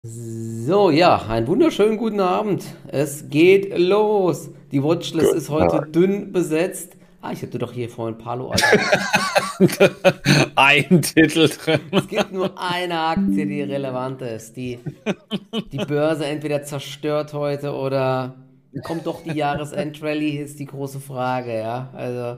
So, ja, einen wunderschönen guten Abend. Es geht los. Die Watchlist ist Guten heute Tag. dünn besetzt. Ah, ich hatte doch hier vorhin Palo Alto Netz. Ein Titel Es drin. gibt nur eine Aktie, die relevant ist. Die Börse entweder zerstört heute oder kommt doch die Jahresendrally, ist die große Frage, ja. Also,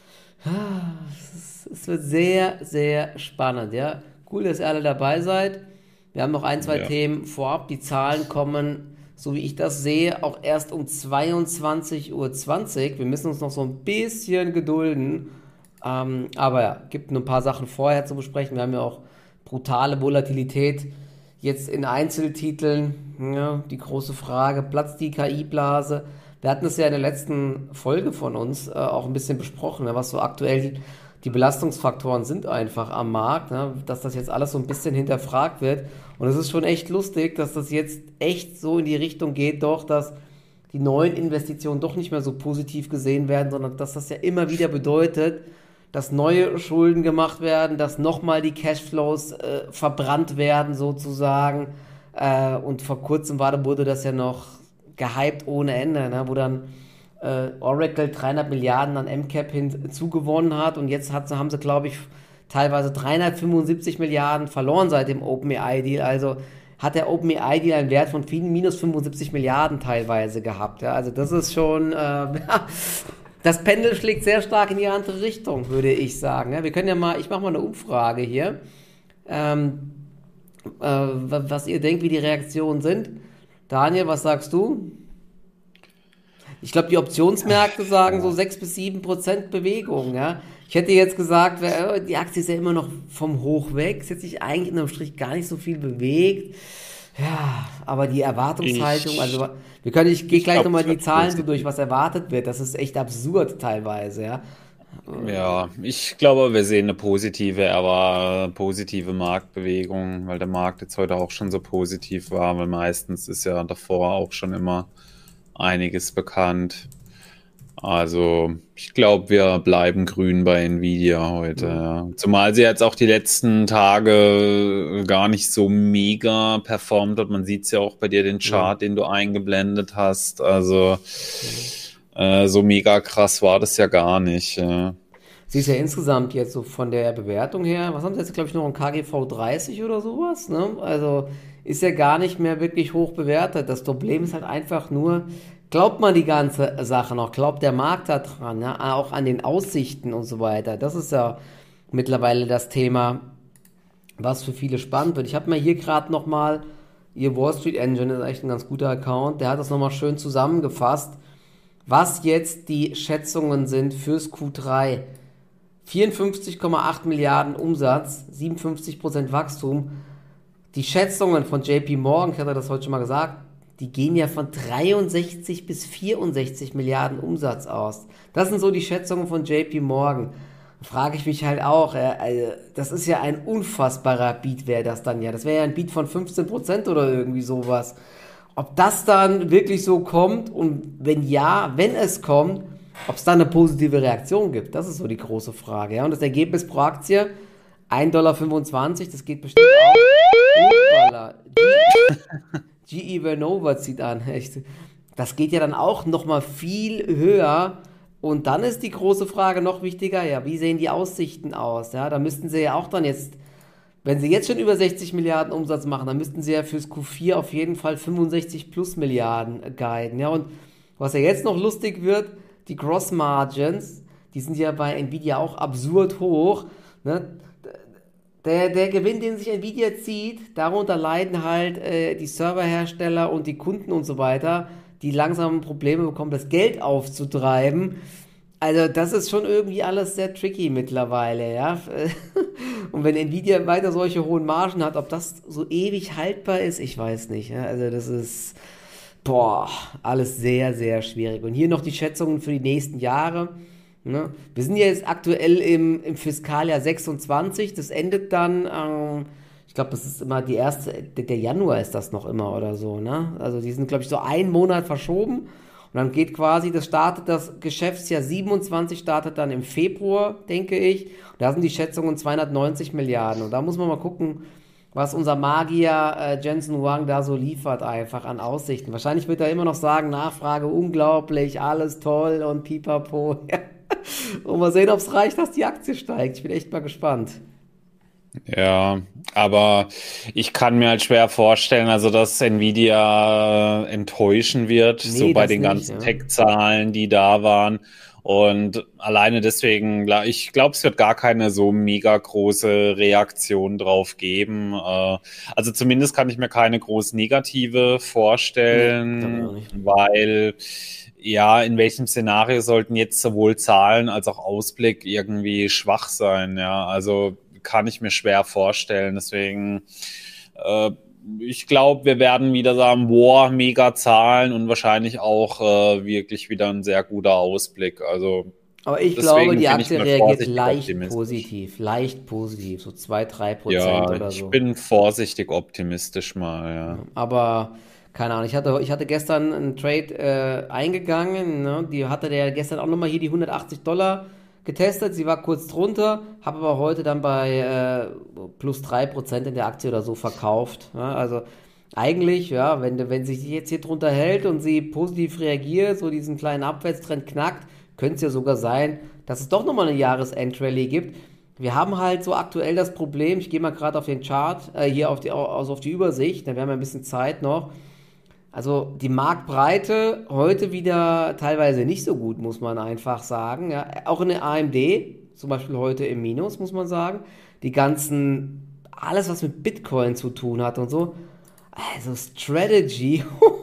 es wird sehr, sehr spannend, ja. Cool, dass ihr alle dabei seid. Wir haben noch ein, zwei Ja. Themen vorab. Die Zahlen kommen, so wie ich das sehe, auch erst um 22:20 Uhr. Wir müssen uns noch so ein bisschen gedulden. Aber ja, gibt nur ein paar Sachen vorher zu besprechen. Wir haben ja auch brutale Volatilität jetzt in Einzeltiteln. Ja, die große Frage, platzt die KI-Blase? Wir hatten es ja in der letzten Folge von uns auch ein bisschen besprochen, ne, was so aktuell die Belastungsfaktoren sind einfach am Markt, ne, dass das jetzt alles so ein bisschen hinterfragt wird. Und es ist schon echt lustig, dass das jetzt echt so in die Richtung geht, doch, dass die neuen Investitionen doch nicht mehr so positiv gesehen werden, sondern dass das ja immer wieder bedeutet, dass neue Schulden gemacht werden, dass nochmal die Cashflows verbrannt werden sozusagen. Und vor kurzem wurde das ja noch gehypt ohne Ende, ne? Wo dann Oracle 300 Milliarden an MCAP hinzugewonnen hat und jetzt haben sie, glaube ich, teilweise 375 Milliarden verloren seit dem OpenAI-Deal. Also hat der OpenAI-Deal einen Wert von minus 75 Milliarden teilweise gehabt. Ja? Also das ist schon, das Pendel schlägt sehr stark in die andere Richtung, würde ich sagen. Ja? Wir können ja mal, ich mache mal eine Umfrage hier, ähm, was ihr denkt, wie die Reaktionen sind. Daniel, was sagst du? Ich glaube, die Optionsmärkte sagen so Ja. 6 bis 7% Bewegung. Ja? Ich hätte jetzt gesagt, die Aktie ist ja immer noch vom Hoch weg, es hat sich eigentlich unterm Strich gar nicht so viel bewegt. Ja, aber die Erwartungshaltung, Ich, also ich gehe ich gleich glaube, nochmal es die wird Zahlen so durch, positiv. was erwartet wird. Das ist echt absurd teilweise, ja. Ja, ich glaube, wir sehen eine positive Marktbewegung, weil der Markt jetzt heute auch schon so positiv war, weil meistens ist ja davor auch schon immer einiges bekannt. Also, ich glaube, wir bleiben grün bei Nvidia heute. Hm. Ja. Zumal sie jetzt auch die letzten Tage gar nicht so mega performt hat. Man sieht es ja auch bei dir, den Nee. Chart, den du eingeblendet hast. Also, Hm. so mega krass war das ja gar nicht. Ja. Sie ist ja insgesamt jetzt so von der Bewertung her, was haben sie jetzt, glaube ich, noch ein KGV 30 oder sowas, ne? Also ist ja gar nicht mehr wirklich hoch bewertet. Das Problem ist halt einfach nur, glaubt man die ganze Sache noch, glaubt der Markt da dran, ne? Auch an den Aussichten und so weiter. Das ist ja mittlerweile das Thema, was für viele spannend wird. Ich habe mir hier gerade nochmal, ihr Wall Street Engine ist echt ein ganz guter Account, der hat das nochmal schön zusammengefasst, was jetzt die Schätzungen sind fürs Q3. 54,8 Milliarden Umsatz, 57% Wachstum. Die Schätzungen von JP Morgan, ich hatte das heute schon mal gesagt, die gehen ja von 63 bis 64 Milliarden Umsatz aus. Das sind so die Schätzungen von JP Morgan. Da frage ich mich halt auch, also das ist ja ein unfassbarer Beat, wäre das dann ja. Das wäre ja ein Beat von 15% oder irgendwie sowas. Ob das dann wirklich so kommt und wenn ja, wenn es kommt, ob es dann eine positive Reaktion gibt, das ist so die große Frage. Ja? Und das Ergebnis pro Aktie 1,25 $, das geht bestimmt auch. Uppala, GE Vernova zieht an. Echt. Das geht ja dann auch nochmal viel höher. Und dann ist die große Frage noch wichtiger, ja, wie sehen die Aussichten aus? Ja, da müssten sie ja auch dann jetzt, wenn sie jetzt schon über 60 Milliarden Umsatz machen, dann müssten sie ja fürs Q4 auf jeden Fall 65 plus Milliarden guiden. Ja, und was ja jetzt noch lustig wird, die Gross Margins, die sind ja bei Nvidia auch absurd hoch. Ne? Der Gewinn, den sich Nvidia zieht, darunter leiden halt die Serverhersteller und die Kunden und so weiter, die langsam Probleme bekommen, das Geld aufzutreiben. Also das ist schon irgendwie alles sehr tricky mittlerweile, ja. Und wenn Nvidia weiter solche hohen Margen hat, ob das so ewig haltbar ist, ich weiß nicht. Ja? Also das ist, boah, alles sehr, sehr schwierig. Und hier noch die Schätzungen für die nächsten Jahre. Ne? Wir sind ja jetzt aktuell im Fiskaljahr 26. Das endet dann, ich glaube, das ist immer die erste, der Januar ist das noch immer oder so. Ne? Also die sind, glaube ich, so einen Monat verschoben. Und dann geht quasi, das Geschäftsjahr 27 startet dann im Februar, denke ich. Und da sind die Schätzungen 290 Milliarden. Und da muss man mal gucken, was unser Magier Jensen Huang da so liefert einfach an Aussichten. Wahrscheinlich wird er immer noch sagen, Nachfrage unglaublich, alles toll und pipapo. Und mal sehen, ob es reicht, dass die Aktie steigt. Ich bin echt mal gespannt. Ja, aber ich kann mir halt schwer vorstellen, also dass Nvidia enttäuschen wird, so Nee, bei das den nicht, ganzen ja. Tech-Zahlen, die da waren. Und alleine deswegen, ich glaube, es wird gar keine so mega große Reaktion drauf geben. Also zumindest kann ich mir keine groß negative Nee, glaube ich auch vorstellen, nicht. weil ja, in welchem Szenario sollten jetzt sowohl Zahlen als auch Ausblick irgendwie schwach sein? Ja, also kann ich mir schwer vorstellen. Deswegen, äh, ich glaube, wir werden wieder sagen, boah, mega Zahlen und wahrscheinlich auch wirklich wieder ein sehr guter Ausblick. Also Aber ich glaube, deswegen die bin ich Aktie mal reagiert vorsichtig optimistisch. leicht positiv, so 2-3% Ja, oder ich so. bin vorsichtig optimistisch mal, ja. Aber keine Ahnung, ich hatte gestern einen Trade eingegangen, ne? Die hatte der gestern auch nochmal hier die 180 Dollar getestet. Sie war kurz drunter, habe aber heute dann bei plus 3% in der Aktie oder so verkauft. Ja? Also eigentlich, ja, wenn sich die jetzt hier drunter hält und sie positiv reagiert, so diesen kleinen Abwärtstrend knackt, könnte es ja sogar sein, dass es doch nochmal eine Jahresendrally gibt. Wir haben halt so aktuell das Problem, ich gehe mal gerade auf den Chart, hier auf die Übersicht, dann haben wir ein bisschen Zeit noch. Also die Marktbreite heute wieder teilweise nicht so gut, muss man einfach sagen. Ja, auch in der AMD, zum Beispiel heute im Minus, muss man sagen. Die ganzen, alles was mit Bitcoin zu tun hat und so. Also Strategy.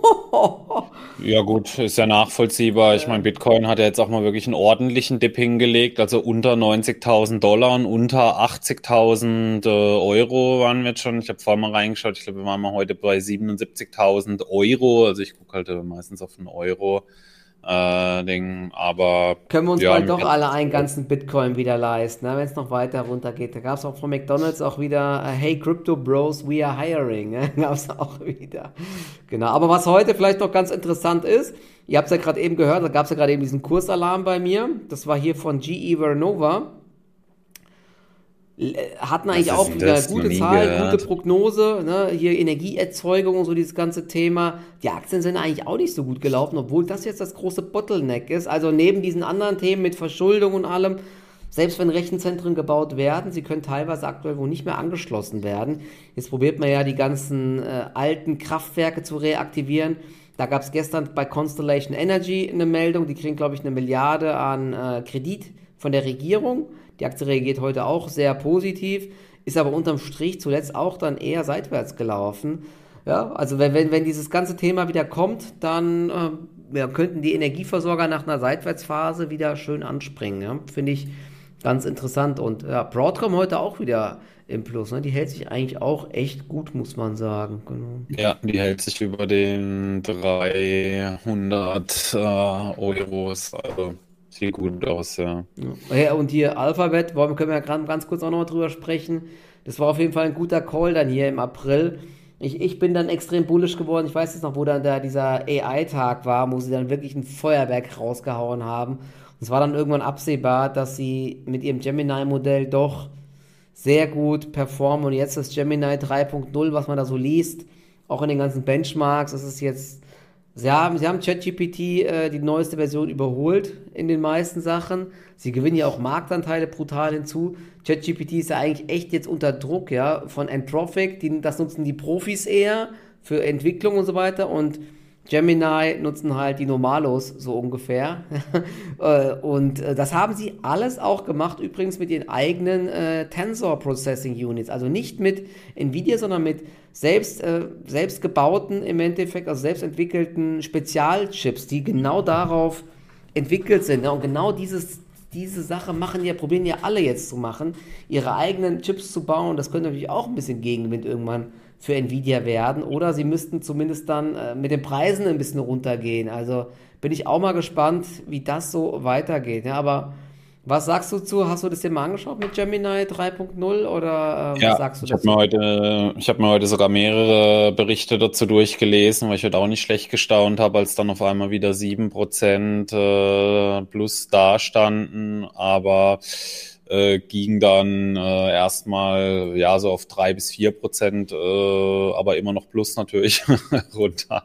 Ja gut, ist ja nachvollziehbar. Ich meine, Bitcoin hat ja jetzt auch mal wirklich einen ordentlichen Dip hingelegt, also unter 90.000 Dollar und unter 80.000 Euro waren wir jetzt schon. Ich habe vorhin mal reingeschaut, ich glaube, wir waren mal heute bei 77.000 Euro. Also ich gucke halt meistens auf einen Euro Ding, aber Können wir uns ja, bald mir doch alle geht's einen ganzen Bitcoin wieder leisten, ne? Wenn es noch weiter runtergeht. Da gab es auch von McDonald's auch wieder, hey Crypto Bros, we are hiring. Ne? Gab es auch wieder. Genau. Aber was heute vielleicht noch ganz interessant ist, ihr habt es ja gerade eben gehört, da gab es ja gerade eben diesen Kursalarm bei mir. Das war hier von GE Vernova. Hatten Was eigentlich ist auch denn wieder das? Noch gute nie Zahlen, gute gehört. Prognose, ne? Hier Energieerzeugung und so dieses ganze Thema. Die Aktien sind eigentlich auch nicht so gut gelaufen, obwohl das jetzt das große Bottleneck ist. Also neben diesen anderen Themen mit Verschuldung und allem, selbst wenn Rechenzentren gebaut werden, sie können teilweise aktuell wohl nicht mehr angeschlossen werden. Jetzt probiert man ja die ganzen alten Kraftwerke zu reaktivieren. Da gab es gestern bei Constellation Energy eine Meldung, die kriegen, glaube ich, 1 Milliarde an Kredit von der Regierung. Die Aktie reagiert heute auch sehr positiv, ist aber unterm Strich zuletzt auch dann eher seitwärts gelaufen. Ja, also wenn dieses ganze Thema wieder kommt, dann ja, könnten die Energieversorger nach einer Seitwärtsphase wieder schön anspringen. Ja? Finde ich ganz interessant. Und ja, Broadcom heute auch wieder im Plus. Ne? Die hält sich eigentlich auch echt gut, muss man sagen. Genau. Ja, die hält sich über den 300 Euros, also sieht gut aus, ja. Ja, und hier Alphabet, können wir ja ganz kurz auch noch mal drüber sprechen. Das war auf jeden Fall ein guter Call dann hier im April. Ich bin dann extrem bullisch geworden. Ich weiß jetzt noch, wo dann dieser AI-Tag war, wo sie dann wirklich ein Feuerwerk rausgehauen haben. Und es war dann irgendwann absehbar, dass sie mit ihrem Gemini-Modell doch sehr gut performen. Und jetzt das Gemini 3.0, was man da so liest, auch in den ganzen Benchmarks, ist es jetzt sie haben ChatGPT die neueste Version überholt in den meisten Sachen. Sie gewinnen ja auch Marktanteile brutal hinzu. ChatGPT ist ja eigentlich echt jetzt unter Druck, ja, von Anthropic. Das nutzen die Profis eher für Entwicklung und so weiter. Und Gemini nutzen halt die Normalos so ungefähr. Und das haben sie alles auch gemacht, übrigens mit ihren eigenen Tensor Processing Units. Also nicht mit Nvidia, sondern mit selbst gebauten, im Endeffekt, also selbst entwickelten Spezialchips, die genau darauf entwickelt sind. Ne? Und genau diese Sache probieren ja alle jetzt zu machen, ihre eigenen Chips zu bauen. Das könnte natürlich auch ein bisschen Gegenwind irgendwann für Nvidia werden. Oder sie müssten zumindest dann mit den Preisen ein bisschen runtergehen. Also bin ich auch mal gespannt, wie das so weitergeht. Ja, aber was sagst du zu? Hast du das dir mal angeschaut mit Gemini 3.0 oder was Ja, sagst du dazu? ich habe mir heute sogar mehrere Berichte dazu durchgelesen, weil ich heute auch nicht schlecht gestaunt habe, als dann auf einmal wieder 7% plus dastanden. Aber ging dann erstmal ja so auf 3-4%, aber immer noch plus natürlich runter.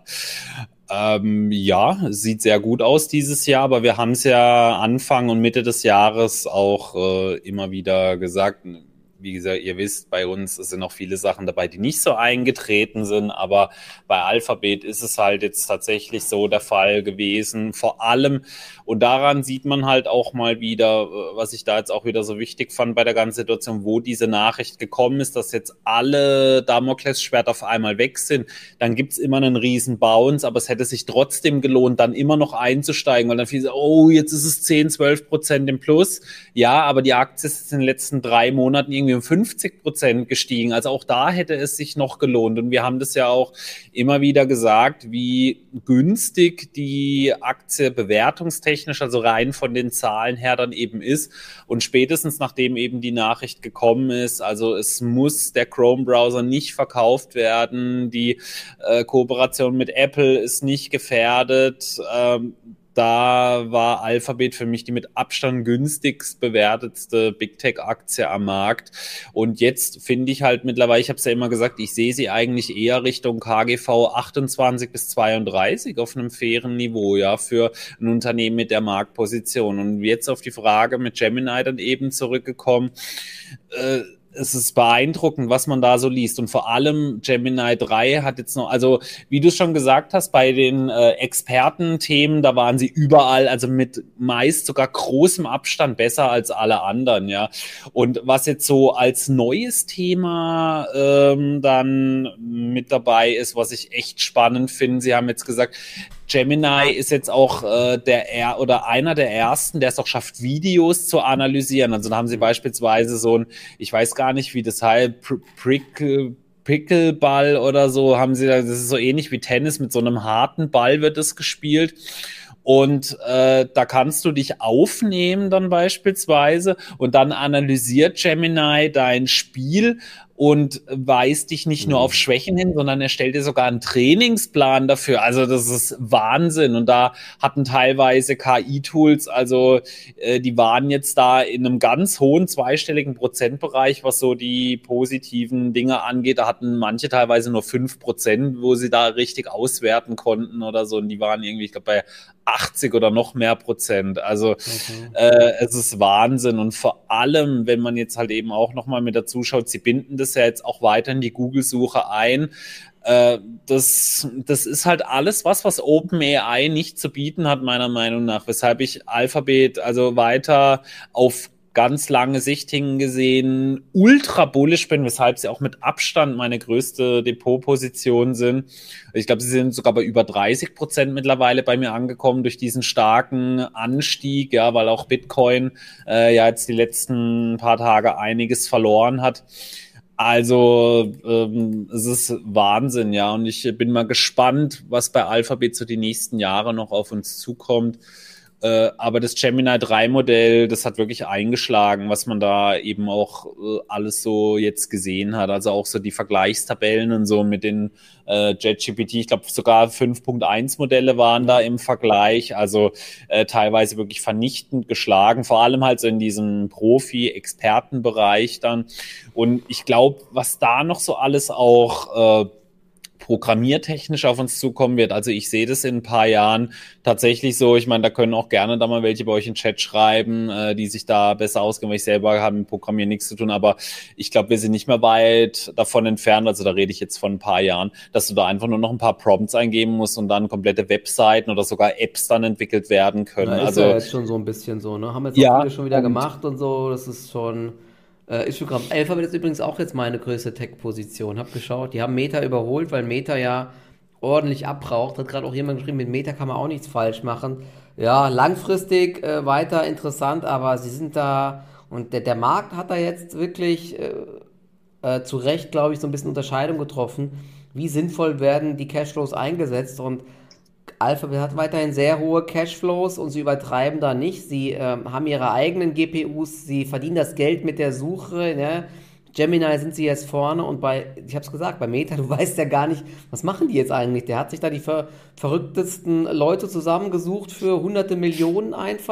Ja, sieht sehr gut aus dieses Jahr, aber wir haben es ja Anfang und Mitte des Jahres auch immer wieder gesagt. Wie gesagt, ihr wisst, bei uns sind noch viele Sachen dabei, die nicht so eingetreten sind, aber bei Alphabet ist es halt jetzt tatsächlich so der Fall gewesen. Vor allem, und daran sieht man halt auch mal wieder, was ich da jetzt auch wieder so wichtig fand bei der ganzen Situation, wo diese Nachricht gekommen ist, dass jetzt alle Damoklesschwerter auf einmal weg sind. Dann gibt's immer einen riesen Bounce, aber es hätte sich trotzdem gelohnt, dann immer noch einzusteigen, weil dann viele sagen, oh, jetzt ist es 10-12% im Plus. Ja, aber die Aktie ist in den letzten 3 Monaten irgendwie um 50% gestiegen. Also auch da hätte es sich noch gelohnt. Und wir haben das ja auch immer wieder gesagt, wie günstig die Aktie bewertungstechnisch, also rein von den Zahlen her dann eben ist. Und spätestens nachdem eben die Nachricht gekommen ist, also es muss der Chrome-Browser nicht verkauft werden, die Kooperation mit Apple ist nicht gefährdet, da war Alphabet für mich die mit Abstand günstigst bewertetste Big Tech-Aktie am Markt. Und jetzt finde ich halt mittlerweile, ich habe es ja immer gesagt, ich sehe sie eigentlich eher Richtung KGV 28-32 auf einem fairen Niveau, ja, für ein Unternehmen mit der Marktposition. Und jetzt auf die Frage mit Gemini dann eben zurückgekommen, es ist beeindruckend, was man da so liest. Und vor allem Gemini 3 hat jetzt noch, also wie du schon gesagt hast, bei den Expertenthemen, da waren sie überall, also mit meist sogar großem Abstand besser als alle anderen, ja. Und was jetzt so als neues Thema dann mit dabei ist, was ich echt spannend finde, sie haben jetzt gesagt, Gemini ist jetzt auch einer der ersten, der es auch schafft, Videos zu analysieren. Also da haben sie beispielsweise so ein, ich weiß gar nicht, wie das heißt, Pickleball oder so, haben sie da, das ist so ähnlich wie Tennis, mit so einem harten Ball wird es gespielt. Und da kannst du dich aufnehmen dann beispielsweise und dann analysiert Gemini dein Spiel und weist dich nicht nur auf Schwächen hin, sondern er stellt dir sogar einen Trainingsplan dafür. Also das ist Wahnsinn. Und da hatten teilweise KI-Tools, also die waren jetzt da in einem ganz hohen zweistelligen Prozentbereich, was so die positiven Dinge angeht. Da hatten manche teilweise nur 5%, wo sie da richtig auswerten konnten oder so. Und die waren irgendwie, ich glaube, bei 80 oder noch mehr Prozent. Also es ist Wahnsinn. Und vor allem, wenn man jetzt halt eben auch nochmal mit dazu schaut, sie binden das ja jetzt auch weiter in die Google-Suche ein. Das ist halt alles was OpenAI nicht zu bieten hat, meiner Meinung nach. Weshalb ich Alphabet also weiter auf ganz lange Sicht hingesehen ultra bullish bin, weshalb sie auch mit Abstand meine größte Depotposition sind. Ich glaube, sie sind sogar bei über 30% mittlerweile bei mir angekommen durch diesen starken Anstieg, ja, weil auch Bitcoin ja jetzt die letzten paar Tage einiges verloren hat. Also es ist Wahnsinn, ja, und ich bin mal gespannt, was bei Alphabet so die nächsten Jahre noch auf uns zukommt. Aber das Gemini 3 Modell, das hat wirklich eingeschlagen, was man da eben auch alles so jetzt gesehen hat. Also auch so die Vergleichstabellen und so mit den JetGPT. Ich glaube sogar 5.1 Modelle waren da im Vergleich. Also teilweise wirklich vernichtend geschlagen. Vor allem halt so in diesem Profi-Expertenbereich dann. Und ich glaube, was da noch so alles auch programmiertechnisch auf uns zukommen wird. Also ich sehe das in ein paar Jahren tatsächlich so. Ich meine, da können auch gerne da mal welche bei euch in den Chat schreiben, die sich da besser auskennen, weil ich selber habe mit Programmieren nichts zu tun. Aber ich glaube, wir sind nicht mehr weit davon entfernt. Also da rede ich jetzt von ein paar Jahren, dass du da einfach nur noch ein paar Prompts eingeben musst und dann komplette Webseiten oder sogar Apps dann entwickelt werden können. Na, ist Also ja jetzt schon so ein bisschen so, ne? Haben jetzt auch ja, viele schon wieder gemacht und so. Das ist schon krass. Alphabet ist übrigens auch jetzt meine größte Tech-Position. Hab geschaut, die haben Meta überholt, weil Meta ja ordentlich abbraucht. Hat gerade auch jemand geschrieben, mit Meta kann man auch nichts falsch machen. Ja, langfristig weiter interessant, aber sie sind da und der Markt hat da jetzt wirklich zu Recht, glaube ich, so ein bisschen Unterscheidung getroffen. Wie sinnvoll werden die Cashflows eingesetzt? Und Alphabet hat weiterhin sehr hohe Cashflows und sie übertreiben da nicht. Sie haben ihre eigenen GPUs, sie verdienen das Geld mit der Suche. Ne? Gemini sind sie jetzt vorne und ich habe es gesagt, bei Meta, du weißt ja gar nicht, was machen die jetzt eigentlich? Der hat sich da die verrücktesten Leute zusammengesucht für hunderte Millionen einfach.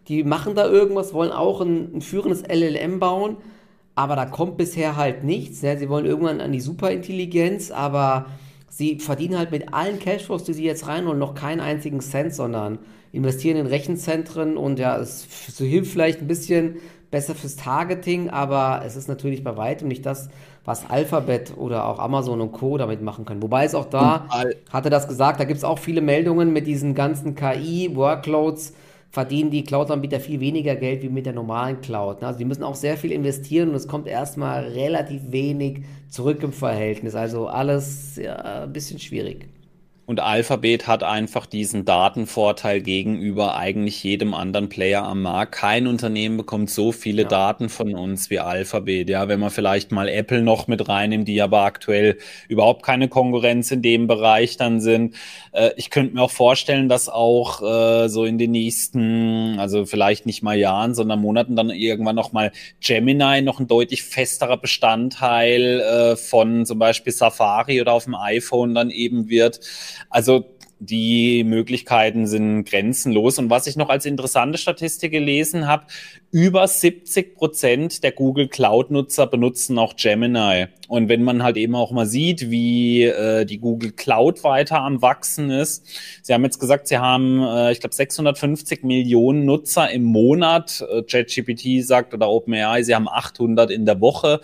Die machen da irgendwas, wollen auch ein führendes LLM bauen, aber da kommt bisher halt nichts. Ja. Sie wollen irgendwann an die Superintelligenz, aber sie verdienen halt mit allen Cashflows, die sie jetzt reinholen, noch keinen einzigen Cent, sondern investieren in Rechenzentren und ja, so hilft vielleicht ein bisschen besser fürs Targeting, aber es ist natürlich bei weitem nicht das, was Alphabet oder auch Amazon und Co. damit machen können. Wobei es auch Und da, hatte das gesagt, da gibt es auch viele Meldungen mit diesen ganzen KI-Workloads, verdienen die Cloud-Anbieter viel weniger Geld wie mit der normalen Cloud. Ne? Also die müssen auch sehr viel investieren und es kommt erstmal relativ wenig zurück im Verhältnis. Also alles ja, ein bisschen schwierig. Und Alphabet hat einfach diesen Datenvorteil gegenüber eigentlich jedem anderen Player am Markt. Kein Unternehmen bekommt so viele Ja. Daten von uns wie Alphabet. Ja, wenn man vielleicht mal Apple noch mit reinnimmt, die aber aktuell überhaupt keine Konkurrenz in dem Bereich dann sind. Ich könnte mir auch vorstellen, dass auch so in den nächsten, also vielleicht nicht mal Jahren, sondern Monaten dann irgendwann noch mal Gemini noch ein deutlich festerer Bestandteil von zum Beispiel Safari oder auf dem iPhone dann eben wird. Also die Möglichkeiten sind grenzenlos. Und was ich noch als interessante Statistik gelesen habe, über 70% der Google Cloud-Nutzer benutzen auch Gemini. Und wenn man halt eben auch mal sieht, wie die Google Cloud weiter am Wachsen ist. Sie haben jetzt gesagt, sie haben, ich glaube, 650 Millionen Nutzer im Monat. ChatGPT sagt oder OpenAI, sie haben 800 in der Woche.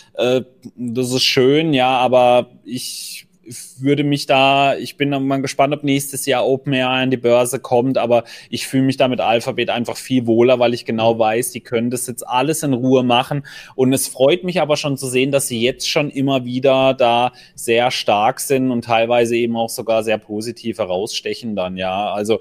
Das ist schön, ja, aber ich bin mal gespannt, ob nächstes Jahr OpenAI an die Börse kommt, aber ich fühle mich da mit Alphabet einfach viel wohler, weil ich genau weiß, die können das jetzt alles in Ruhe machen und es freut mich aber schon zu sehen, dass sie jetzt schon immer wieder da sehr stark sind und teilweise eben auch sogar sehr positiv herausstechen dann, ja, also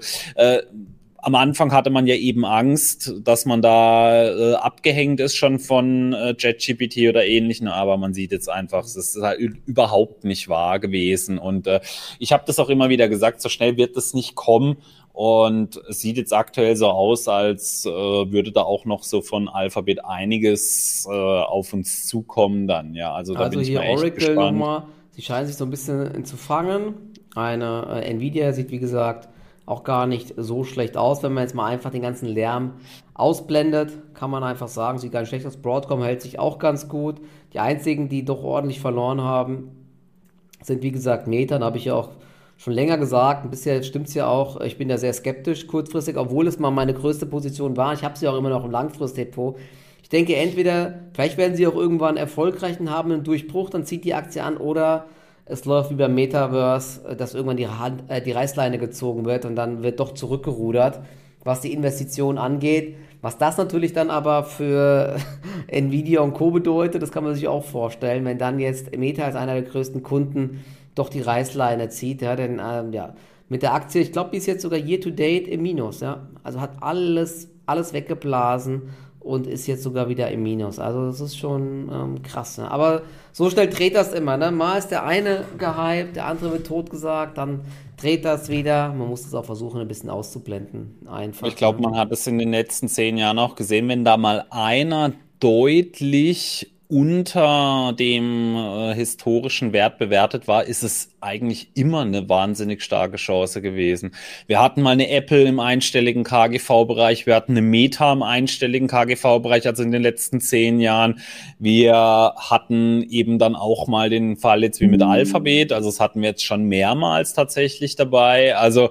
am Anfang hatte man ja eben Angst, dass man da abgehängt ist schon von ChatGPT oder Ähnlichem, aber man sieht jetzt einfach, es ist halt überhaupt nicht wahr gewesen. Und ich habe das auch immer wieder gesagt, so schnell wird das nicht kommen. Und es sieht jetzt aktuell so aus, als würde da auch noch so von Alphabet einiges auf uns zukommen dann. Ja, also da bin Also ich hier mal echt Oracle gespannt. nochmal, sie scheinen sich so ein bisschen zu fangen. Eine Nvidia sieht wie gesagt auch gar nicht so schlecht aus, wenn man jetzt mal einfach den ganzen Lärm ausblendet, kann man einfach sagen, sieht gar nicht schlecht aus. Broadcom hält sich auch ganz gut. Die einzigen, die doch ordentlich verloren haben, sind wie gesagt Meta, da habe ich ja auch schon länger gesagt, und bisher stimmt es ja auch, ich bin da sehr skeptisch kurzfristig, obwohl es mal meine größte Position war. Ich habe sie auch immer noch im Langfristdepot. Ich denke entweder, vielleicht werden sie auch irgendwann erfolgreich und haben einen Durchbruch, dann zieht die Aktie an, oder es läuft wie beim Metaverse, dass irgendwann die Reißleine gezogen wird und dann wird doch zurückgerudert, was die Investition angeht. Was das natürlich dann aber für Nvidia und Co. bedeutet, das kann man sich auch vorstellen, wenn dann jetzt Meta als einer der größten Kunden doch die Reißleine zieht, ja, denn ja, mit der Aktie, ich glaube, die ist jetzt sogar year to date im Minus, ja, also hat alles weggeblasen und ist jetzt sogar wieder im Minus. Also das ist schon krass. Ne? Aber so schnell dreht das immer. Ne? Mal ist der eine gehypt, der andere wird totgesagt, dann dreht das wieder. Man muss es auch versuchen, ein bisschen auszublenden. Einfach. Ich glaube, Ne? man hat es in den letzten 10 Jahren auch gesehen, wenn da mal einer deutlich unter dem historischen Wert bewertet war, ist es eigentlich immer eine wahnsinnig starke Chance gewesen. Wir hatten mal eine Apple im einstelligen KGV-Bereich, wir hatten eine Meta im einstelligen KGV-Bereich, also in den letzten 10 Jahren. Wir hatten eben dann auch mal den Fall jetzt wie mit Alphabet, also das hatten wir jetzt schon mehrmals tatsächlich dabei. Also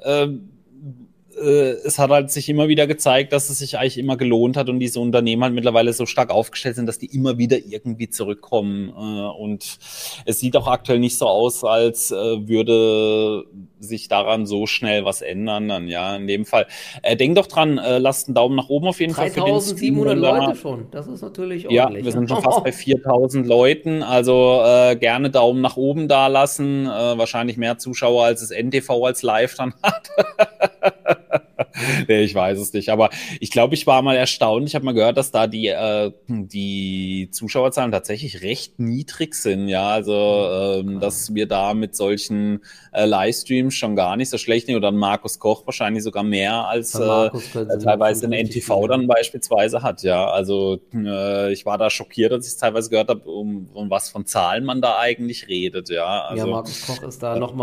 es hat halt sich immer wieder gezeigt, dass es sich eigentlich immer gelohnt hat und diese Unternehmen halt mittlerweile so stark aufgestellt sind, dass die immer wieder irgendwie zurückkommen. Und es sieht auch aktuell nicht so aus, als würde sich daran so schnell was ändern. Dann, ja, in dem Fall. Denk doch dran, lasst einen Daumen nach oben auf jeden Fall für den Stream. 3700 Leute schon, das ist natürlich Ja, ordentlich. wir Ne? sind schon fast bei 4000 Leuten, also gerne Daumen nach oben da lassen. Wahrscheinlich mehr Zuschauer als das NTV als live dann hat. Nee, ich weiß es nicht, aber ich glaube, ich war mal erstaunt. Ich habe mal gehört, dass da die Zuschauerzahlen tatsächlich recht niedrig sind. Ja, also dass wir da mit solchen Livestreams schon gar nicht so schlecht sind. Oder Markus Koch wahrscheinlich sogar mehr als teilweise ein NTV dann beispielsweise hat. Ja, also ich war da schockiert, als ich es teilweise gehört habe, um was von Zahlen man da eigentlich redet. Ja, also Ja, Markus Koch ist da nochmal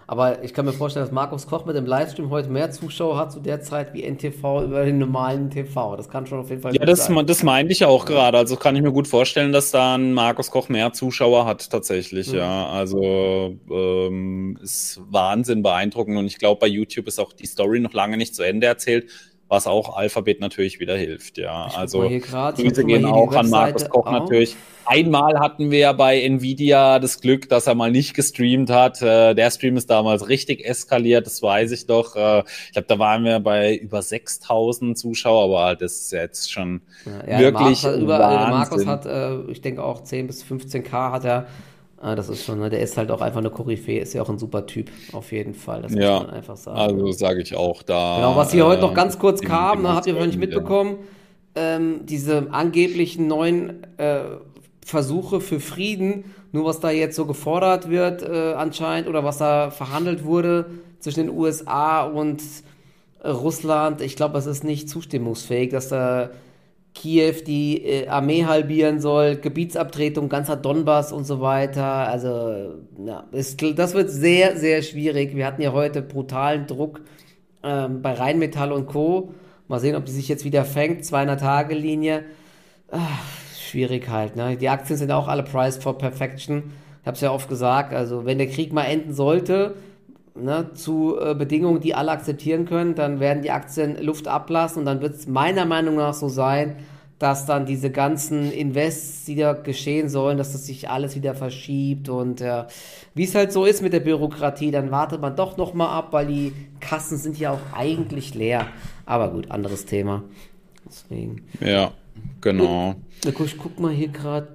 Aber ich kann mir vorstellen, dass Markus Koch mit dem Livestream heute mehr Zuschauer hat zu der Zeit wie NTV über den normalen TV. Das kann schon auf jeden Fall Ja, gut sein. das meinte ich auch Ja. gerade. Also kann ich mir gut vorstellen, dass da ein Markus Koch mehr Zuschauer hat, tatsächlich, Ja. ja. Also ist Wahnsinn beeindruckend und ich glaube, bei YouTube ist auch die Story noch lange nicht zu Ende erzählt, was auch Alphabet natürlich wieder hilft, ja. Ich guck mal Also hier gerade. Ich habe Grüße schon mal gehen hier die auch an Markus Webseite Koch natürlich. auf. Einmal hatten wir ja bei Nvidia das Glück, dass er mal nicht gestreamt hat. Der Stream ist damals richtig eskaliert, das weiß ich doch. Ich glaube, da waren wir bei über 6.000 Zuschauer, aber das ist jetzt schon Ja, wirklich der Markus Wahnsinn. hat, ich denke auch 10 bis 15K hat er. Das ist schon, ne, der ist halt auch einfach eine Koryphäe, ist ja auch ein super Typ, auf jeden Fall, das muss man Ja, einfach sagen. also Ne? sage ich auch Genau, was hier heute noch da ganz kurz die kam, ne, habt ihr wahrscheinlich Meisterschaften wieder. mitbekommen, diese angeblichen neuen Versuche für Frieden, nur was da jetzt so gefordert wird anscheinend oder was da verhandelt wurde zwischen den USA und Russland, ich glaube, es ist nicht zustimmungsfähig, dass da Kiew die Armee halbieren soll, Gebietsabtretung, ganzer Donbass und so weiter. Also, ja, das wird sehr, sehr schwierig. Wir hatten ja heute brutalen Druck bei Rheinmetall und Co. Mal sehen, ob die sich jetzt wieder fängt. 200-Tage-Linie. Schwierig halt, ne? Die Aktien sind auch alle priced for perfection. Ich habe es ja oft gesagt. Also, wenn der Krieg mal enden sollte, ne, zu Bedingungen, die alle akzeptieren können, dann werden die Aktien Luft ablassen und dann wird es meiner Meinung nach so sein, dass dann diese ganzen Invests, die da geschehen sollen, dass das sich alles wieder verschiebt und wie es halt so ist mit der Bürokratie, dann wartet man doch noch mal ab, weil die Kassen sind ja auch eigentlich leer. Aber gut, anderes Thema. Deswegen. Ja, genau. Ich guck mal hier gerade.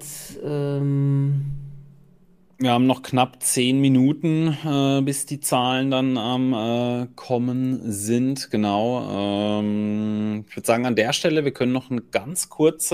Wir haben noch knapp 10 Minuten, bis die Zahlen dann am kommen sind. Genau. Ich würde sagen, an der Stelle, wir können noch eine ganz kurze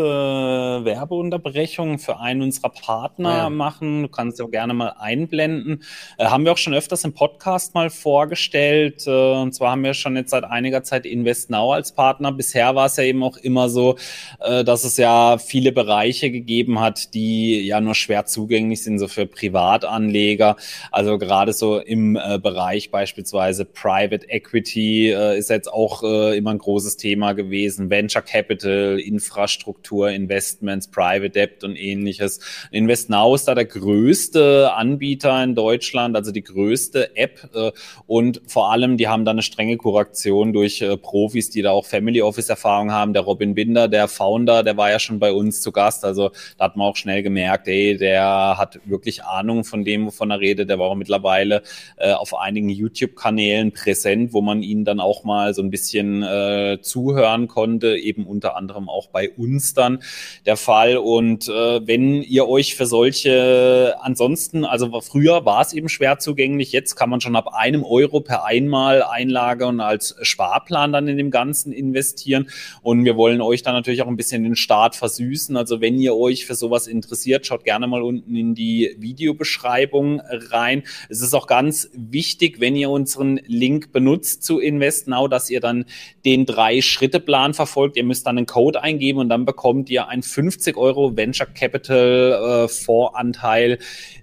Werbeunterbrechung für einen unserer Partner machen. Du kannst auch gerne mal einblenden. Haben wir auch schon öfters im Podcast mal vorgestellt. Und zwar haben wir schon jetzt seit einiger Zeit InvestNow als Partner. Bisher war es ja eben auch immer so, dass es ja viele Bereiche gegeben hat, die ja nur schwer zugänglich sind, so für Privatanleger. Also gerade so im Bereich beispielsweise Private Equity ist jetzt auch immer ein großes Thema gewesen. Venture Capital, Infrastruktur, Investments, Private Debt und ähnliches. InvestNow ist da der größte Anbieter in Deutschland, also die größte App und vor allem, die haben da eine strenge Kuration durch Profis, die da auch Family Office Erfahrung haben. Der Robin Binder, der Founder, der war ja schon bei uns zu Gast, also da hat man auch schnell gemerkt, ey, der hat wirklich Ahnung von dem, wovon er redet. Der war auch mittlerweile auf einigen YouTube-Kanälen präsent, wo man ihn dann auch mal so ein bisschen zuhören konnte, eben unter anderem auch bei uns dann der Fall. Und wenn ihr euch für solche, ansonsten, also früher war es eben schwer zugänglich, jetzt kann man schon ab €1 per Einmaleinlage und als Sparplan dann in dem Ganzen investieren. Und wir wollen euch dann natürlich auch ein bisschen den Start versüßen. Also wenn ihr euch für sowas interessiert, schaut gerne mal unten in die Videobeschreibung rein. Es ist auch ganz wichtig, wenn ihr unseren Link benutzt zu InvestNow, dass ihr dann den 3-Schritte-Plan verfolgt. Ihr müsst dann einen Code eingeben und dann bekommt ihr einen €50 Venture Capital Fondsanteil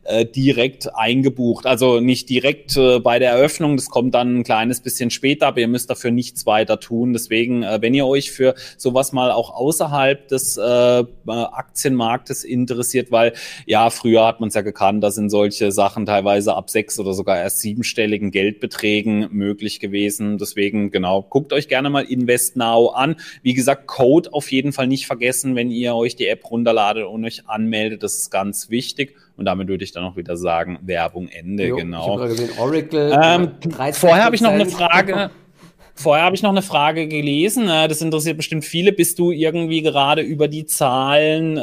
direkt eingebucht. Also nicht direkt bei der Eröffnung, das kommt dann ein kleines bisschen später, aber ihr müsst dafür nichts weiter tun. Deswegen, wenn ihr euch für sowas mal auch außerhalb des Aktienmarktes interessiert, weil ja, früher hat man es ja gekannt, da sind solche Sachen teilweise ab 6 oder sogar erst 7-stelligen Geldbeträgen möglich gewesen. Deswegen, genau, guckt euch gerne mal InvestNow an. Wie gesagt, Code auf jeden Fall nicht vergessen, wenn ihr euch die App runterladet und euch anmeldet. Das ist ganz wichtig. Und damit würde ich dann auch wieder sagen, Werbung Ende, Jo, genau. ich habe gerade gesehen, Oracle, 13%. Vorher habe ich noch eine Frage. Vorher habe ich noch eine Frage gelesen. Das interessiert bestimmt viele. Bist du irgendwie gerade über die Zahlen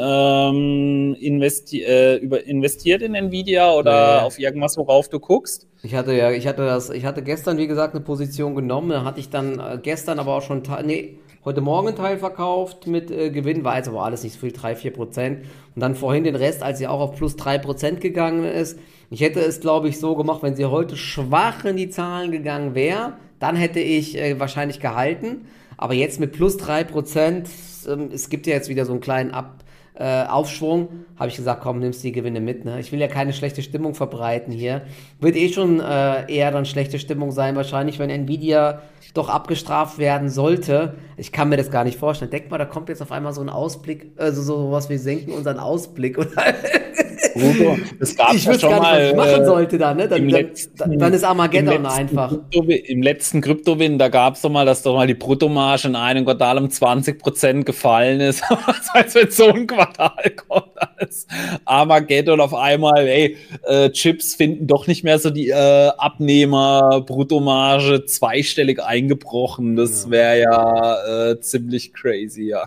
investiert in Nvidia oder Nee. auf irgendwas, worauf du guckst? Ich hatte gestern, wie gesagt, eine Position genommen, da hatte ich dann gestern aber auch schon, heute Morgen einen Teil verkauft mit Gewinn, war jetzt aber alles nicht so viel, 3-4%. Und dann vorhin den Rest, als sie auch auf plus 3% gegangen ist. Ich hätte es, glaube ich, so gemacht, wenn sie heute schwach in die Zahlen gegangen wäre, dann hätte ich wahrscheinlich gehalten. Aber jetzt mit plus 3%, es gibt ja jetzt wieder so einen kleinen Aufschwung, habe ich gesagt, komm, nimmst die Gewinne mit. Ne? Ich will ja keine schlechte Stimmung verbreiten hier. Wird schon eher dann schlechte Stimmung sein, wahrscheinlich, wenn Nvidia doch abgestraft werden sollte. Ich kann mir das gar nicht vorstellen. Denk mal, da kommt jetzt auf einmal so ein Ausblick, also sowas, wir senken unseren Ausblick. Oder Bruder, das gab ich ja wüsste schon gar nicht, was ich mal machen sollte da, ne? Dann ist Armageddon einfach. Im letzten Kryptowin, da gab es doch mal, dass doch mal die Bruttomarge in einem Quartal um 20% gefallen ist. Das heißt, wenn so ein Quartal kommt, als Armageddon auf einmal, Chips finden doch nicht mehr so die Abnehmer, Bruttomarge zweistellig eingebrochen. Das wäre ja ziemlich crazy, ja.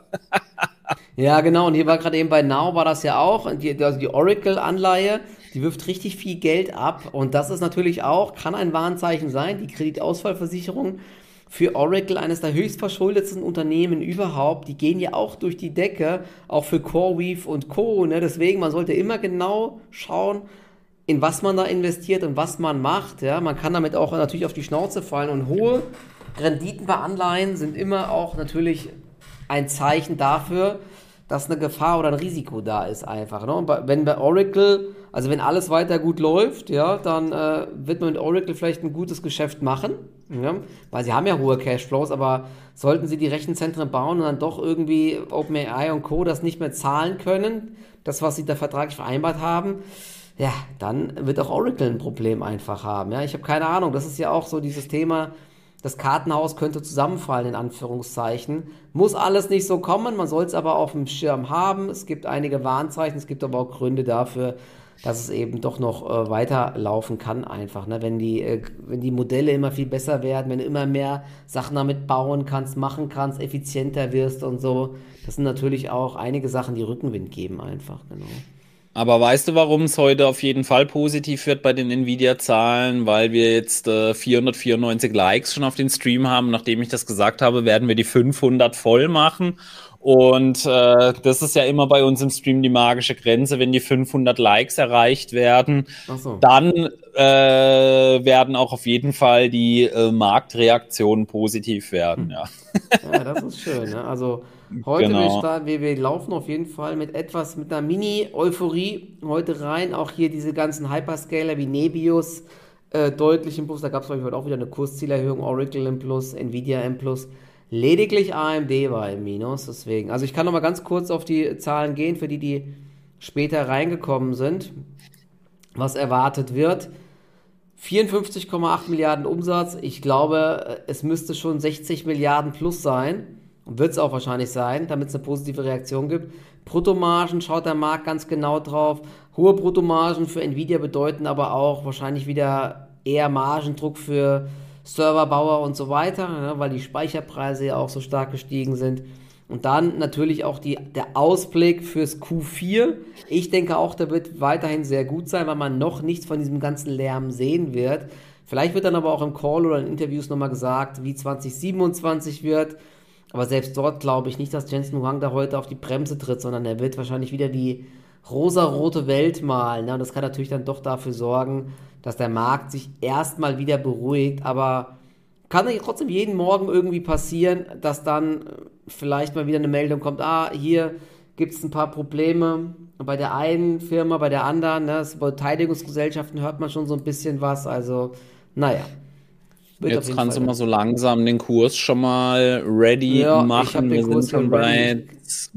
Ja, genau. Und hier war gerade eben bei Now war das ja auch. Also die Oracle-Anleihe, die wirft richtig viel Geld ab. Und das ist natürlich auch, kann ein Warnzeichen sein. Die Kreditausfallversicherung für Oracle, eines der höchst verschuldetsten Unternehmen überhaupt, die gehen ja auch durch die Decke, auch für CoreWeave und Co. Ne? Deswegen, man sollte immer genau schauen, in was man da investiert und was man macht. Ja? Man kann damit auch natürlich auf die Schnauze fallen. Und hohe Renditen bei Anleihen sind immer auch natürlich ein Zeichen dafür, dass eine Gefahr oder ein Risiko da ist einfach. Ne? Und wenn bei Oracle, also wenn alles weiter gut läuft, ja, dann wird man mit Oracle vielleicht ein gutes Geschäft machen, ja? Weil sie haben ja hohe Cashflows, aber sollten sie die Rechenzentren bauen und dann doch irgendwie OpenAI und Co. das nicht mehr zahlen können, das, was sie da vertraglich vereinbart haben, ja, dann wird auch Oracle ein Problem einfach haben. Ja? Ich habe keine Ahnung, das ist ja auch so dieses Thema, das Kartenhaus könnte zusammenfallen, in Anführungszeichen. Muss alles nicht so kommen, man soll es aber auf dem Schirm haben. Es gibt einige Warnzeichen, es gibt aber auch Gründe dafür, dass es eben doch noch weiterlaufen kann einfach. Ne? Wenn die Modelle immer viel besser werden, wenn du immer mehr Sachen damit bauen kannst, machen kannst, effizienter wirst und so. Das sind natürlich auch einige Sachen, die Rückenwind geben einfach, genau. Aber weißt du, warum es heute auf jeden Fall positiv wird bei den Nvidia-Zahlen? Weil wir jetzt 494 Likes schon auf den Stream haben. Nachdem ich das gesagt habe, werden wir die 500 voll machen. Und das ist ja immer bei uns im Stream die magische Grenze. Wenn die 500 Likes erreicht werden, Ach so. dann werden auch auf jeden Fall die Marktreaktionen positiv werden. Ja, Ja, das ist schön. Ne? Also heute genau. wir laufen auf jeden Fall mit einer Mini-Euphorie heute rein. Auch hier diese ganzen Hyperscaler wie Nebius deutlich im Plus. Da gab es heute auch wieder eine Kurszielerhöhung. Oracle im Plus, Nvidia im Plus. Lediglich AMD war im Minus. Deswegen, also ich kann noch mal ganz kurz auf die Zahlen gehen, für die später reingekommen sind, was erwartet wird. 54,8 Milliarden Umsatz. Ich glaube, es müsste schon 60 Milliarden plus sein. Und wird es auch wahrscheinlich sein, damit es eine positive Reaktion gibt. Bruttomargen schaut der Markt ganz genau drauf. Hohe Bruttomargen für Nvidia bedeuten aber auch wahrscheinlich wieder eher Margendruck für Serverbauer und so weiter, ne, weil die Speicherpreise ja auch so stark gestiegen sind. Und dann natürlich auch der Ausblick fürs Q4. Ich denke auch, der wird weiterhin sehr gut sein, weil man noch nichts von diesem ganzen Lärm sehen wird. Vielleicht wird dann aber auch im Call oder in Interviews nochmal gesagt, wie 2027 wird. Aber selbst dort glaube ich nicht, dass Jensen Huang da heute auf die Bremse tritt, sondern er wird wahrscheinlich wieder die rosarote Welt malen. Ne? Und das kann natürlich dann doch dafür sorgen, dass der Markt sich erstmal wieder beruhigt. Aber kann ja trotzdem jeden Morgen irgendwie passieren, dass dann vielleicht mal wieder eine Meldung kommt, hier gibt es ein paar Probleme bei der einen Firma, bei der anderen, ne? Bei Beteiligungsgesellschaften hört man schon so ein bisschen was, also naja. Jetzt kannst du mal so langsam den Kurs schon mal ready machen. Wir sind schon bei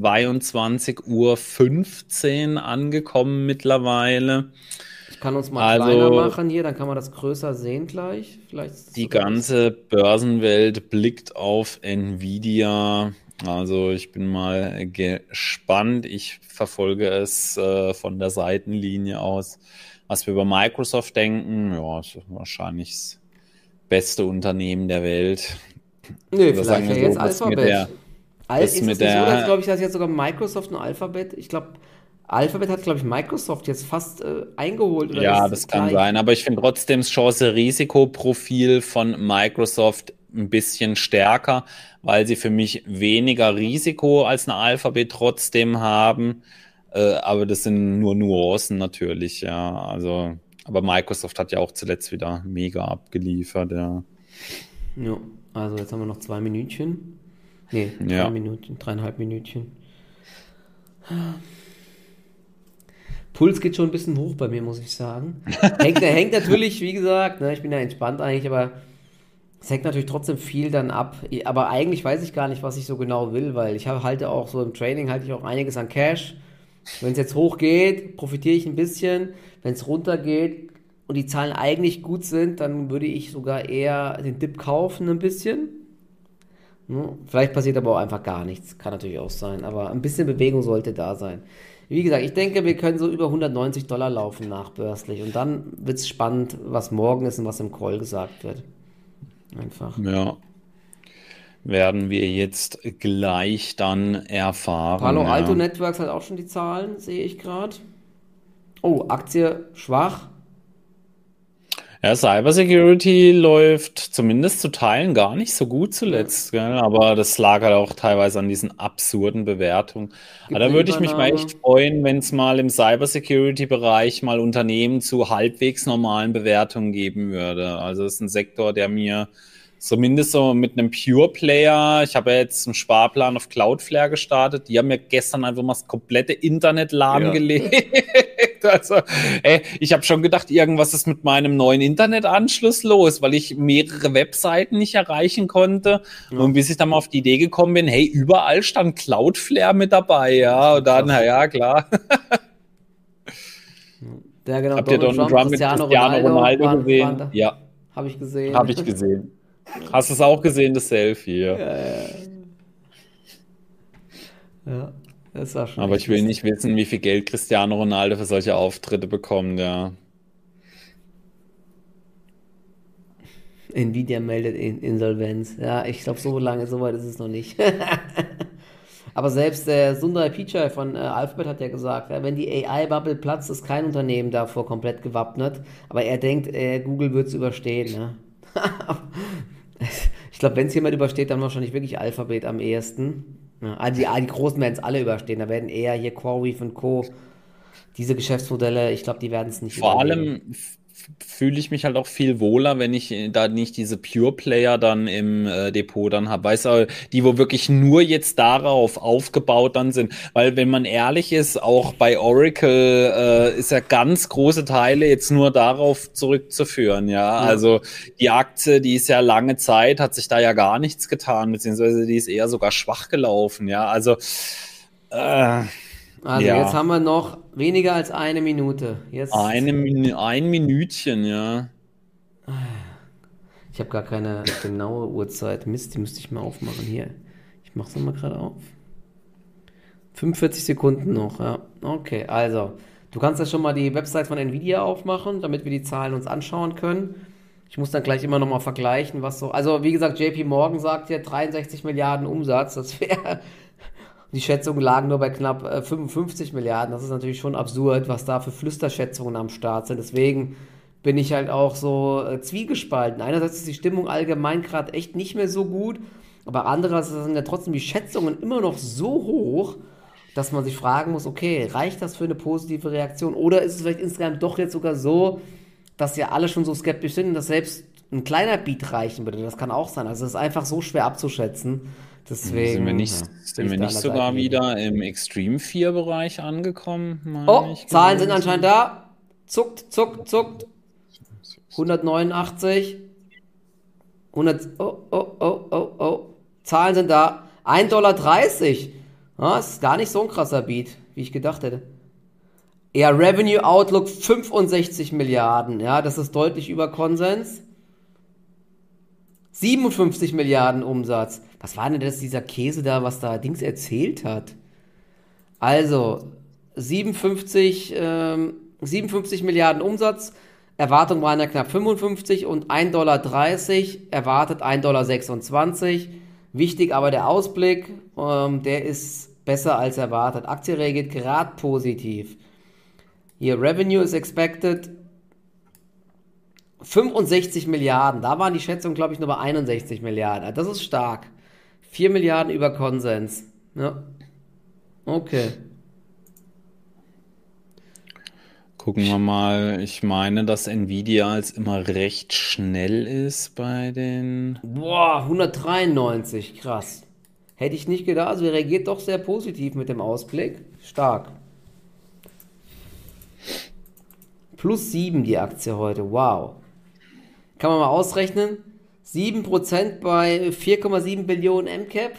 22:15 Uhr angekommen mittlerweile. Ich kann uns mal kleiner machen hier, dann kann man das größer sehen gleich. Vielleicht die ganze Börsenwelt blickt auf Nvidia. Also ich bin mal gespannt. Ich verfolge es von der Seitenlinie aus. Was wir über Microsoft denken, ja, ist wahrscheinlich das beste Unternehmen der Welt. Nee, vielleicht ja jetzt Alphabet. Ist es nicht so, dass, glaube ich, dass jetzt sogar Microsoft und Alphabet, ich glaube, Alphabet hat, glaube ich, Microsoft jetzt fast eingeholt. Oder ja, das kann sein, aber ich finde trotzdem das Chance-Risikoprofil von Microsoft ein bisschen stärker, weil sie für mich weniger Risiko als eine Alphabet trotzdem haben, aber das sind nur Nuancen natürlich, ja, also, aber Microsoft hat ja auch zuletzt wieder mega abgeliefert, ja. Ja, also jetzt haben wir noch 2 Minütchen. Nee, 3 Minuten, 3,5 Minütchen. Puls geht schon ein bisschen hoch bei mir, muss ich sagen. Hängt natürlich, wie gesagt, ne, ich bin ja entspannt eigentlich, aber es hängt natürlich trotzdem viel dann ab. Aber eigentlich weiß ich gar nicht, was ich so genau will, weil halte auch so im Training, halte ich auch einiges an Cash. Wenn es jetzt hoch geht, profitiere ich ein bisschen. Wenn es runter geht und die Zahlen eigentlich gut sind, dann würde ich sogar eher den Dip kaufen ein bisschen. Ne? Vielleicht passiert aber auch einfach gar nichts. Kann natürlich auch sein. Aber ein bisschen Bewegung sollte da sein. Wie gesagt, ich denke, wir können so über $190 laufen nachbörslich. Und dann wird es spannend, was morgen ist und was im Call gesagt wird. Einfach. Ja, werden wir jetzt gleich dann Palo erfahren, Alto ja. Networks hat auch schon die Zahlen, sehe ich gerade. Oh, Aktie schwach. Ja, Cybersecurity läuft zumindest zu Teilen gar nicht so gut Ne? zuletzt, gell? Aber das lag halt auch teilweise an diesen absurden Bewertungen. Aber Gibt da eine würde ich mich mal echt Übernahme. freuen, wenn es mal im Cybersecurity-Bereich mal Unternehmen zu halbwegs normalen Bewertungen geben würde. Also das ist ein Sektor, der mir zumindest so mit einem Pure Player, ich habe ja jetzt einen Sparplan auf Cloudflare gestartet, die haben mir gestern einfach mal das komplette Internet Ja. lahmgelegt. Also, ich habe schon gedacht, irgendwas ist mit meinem neuen Internetanschluss los, weil ich mehrere Webseiten nicht erreichen konnte. Ja, Und bis ich dann mal auf die Idee gekommen bin, hey, überall stand Cloudflare mit dabei, das ist ja. schon Und dann, na krass. ja, klar. Ja, genau, Habt ihr Donald Donald Trump, Trump mit Cristiano Cristiano Ronaldo Ronaldo waren gesehen? da, Ja, habe ich gesehen. habe ich gesehen. Hast du es auch gesehen, das Selfie? Ja. Ja, ja, ja. Das war schon Aber echt ich will lustig. nicht wissen, wie viel Geld Cristiano Ronaldo für solche Auftritte bekommt, ja. Nvidia meldet Insolvenz. Ja, ich glaube, so weit ist es noch nicht. Aber selbst der Sundar Pichai von Alphabet hat ja gesagt, ja, wenn die AI-Bubble platzt, ist kein Unternehmen davor komplett gewappnet. Aber er denkt, Google wird es überstehen. Ne? Ich glaube, wenn es jemand übersteht, dann wahrscheinlich wirklich Alphabet am ehesten. Ja, die Großen werden es alle überstehen. Da werden eher hier CoreWeave und Co. Diese Geschäftsmodelle, ich glaube, die werden es nicht Vor überleben. allem fühle ich mich halt auch viel wohler, wenn ich da nicht diese Pure Player dann im Depot dann habe. Weißt du, die, wo wirklich nur jetzt darauf aufgebaut dann sind. Weil wenn man ehrlich ist, auch bei Oracle ist ja ganz große Teile jetzt nur darauf zurückzuführen, ja. Ja. Also die Aktie, die ist ja lange Zeit, hat sich da ja gar nichts getan, beziehungsweise die ist eher sogar schwach gelaufen, ja. Also, äh, Also jetzt ja. haben wir noch weniger als eine Minute. Jetzt, Ein Minütchen, ja. ich habe gar keine genaue Uhrzeit. Mist, die müsste ich mal aufmachen hier. Ich mache es mal gerade auf. 45 Sekunden noch, ja. Okay, also, du kannst ja schon mal die Website von Nvidia aufmachen, damit wir die Zahlen uns anschauen können. Ich muss dann gleich immer noch mal vergleichen, was so. Also, wie gesagt, JP Morgan sagt ja 63 Milliarden Umsatz. Das wäre. Die Schätzungen lagen nur bei knapp 55 Milliarden. Das ist natürlich schon absurd, was da für Flüsterschätzungen am Start sind. Deswegen bin ich halt auch so zwiegespalten. Einerseits ist die Stimmung allgemein gerade echt nicht mehr so gut, aber andererseits sind ja trotzdem die Schätzungen immer noch so hoch, dass man sich fragen muss, okay, reicht das für eine positive Reaktion? Oder ist es vielleicht insgesamt doch jetzt sogar so, dass ja alle schon so skeptisch sind und dass selbst ein kleiner Beat reichen würde? Das kann auch sein. Also es ist einfach so schwer abzuschätzen. Deswegen, ja, bin Sind ich wir da an nicht der sogar Seitenlinie. wieder im Extreme 4 Bereich angekommen, meine Oh, ich Zahlen sind gesehen anscheinend zu? da. Zuckt, zuckt, zuckt. 189. 100, oh, oh, oh, oh, oh. Zahlen sind da. 1,30 Dollar. Ja, das ist gar nicht so ein krasser Beat, wie ich gedacht hätte. Ja, Revenue Outlook 65 Milliarden. Ja, das ist deutlich über Konsens. 57 Milliarden Umsatz. Was war denn das, dieser Käse da, was da Dings erzählt hat? Also, 57 Milliarden Umsatz. Erwartung waren ja knapp 55 und 1,30 Dollar, erwartet 1,26 Dollar. Wichtig aber der Ausblick, der ist besser als erwartet. Aktie reagiert gerade positiv. Hier, Revenue is expected 65 Milliarden. Da waren die Schätzungen, glaube ich, nur bei 61 Milliarden. Das ist stark. 4 Milliarden über Konsens. Ja, okay. Gucken wir mal. Ich meine, dass Nvidia als immer recht schnell ist bei den. Boah, 193, krass. Hätte ich nicht gedacht, also reagiert doch sehr positiv mit dem Ausblick. Stark. Plus 7 die Aktie heute. Wow. Kann man mal ausrechnen? 7% bei 4,7 Billionen MCAP.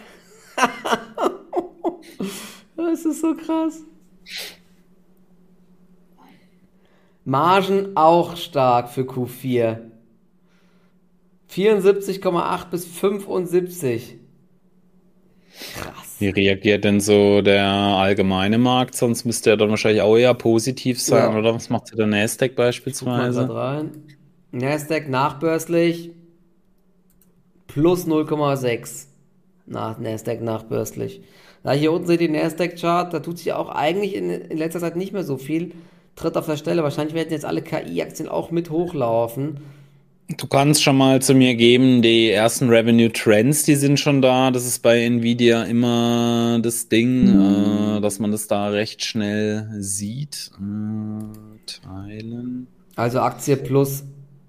Das ist so krass. Margen auch stark für Q4. 74,8 bis 75. Krass. Wie reagiert denn so der allgemeine Markt? Sonst müsste er dann wahrscheinlich auch eher positiv sein, Ja. oder? Was macht der Nasdaq Guck mal beispielsweise? grad rein. Nasdaq nachbörslich plus 0,6. Nasdaq nachbörslich. Da hier unten seht ihr den Nasdaq-Chart, da tut sich auch eigentlich in letzter Zeit nicht mehr so viel. Tritt auf der Stelle. Wahrscheinlich werden jetzt alle KI-Aktien auch mit hochlaufen. Du kannst schon mal zu mir geben, die ersten Revenue Trends, die sind schon da. Das ist bei Nvidia immer das Ding, dass man das da recht schnell sieht. Teilen. Also Aktie plus